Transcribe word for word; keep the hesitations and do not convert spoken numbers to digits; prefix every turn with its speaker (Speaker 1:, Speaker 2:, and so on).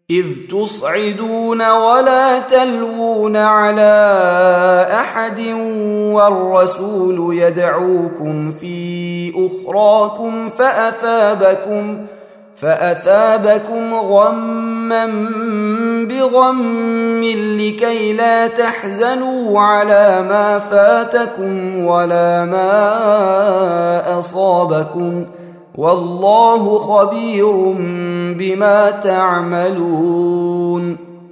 Speaker 1: إذ تصعدون ولا تلوون على أحد والرسول يدعوكم في أخراكم فأثابكم فأثابكم غما بغم لكي لا تحزنوا على ما فاتكم ولا ما أصابكم والله خبير بما تعملون.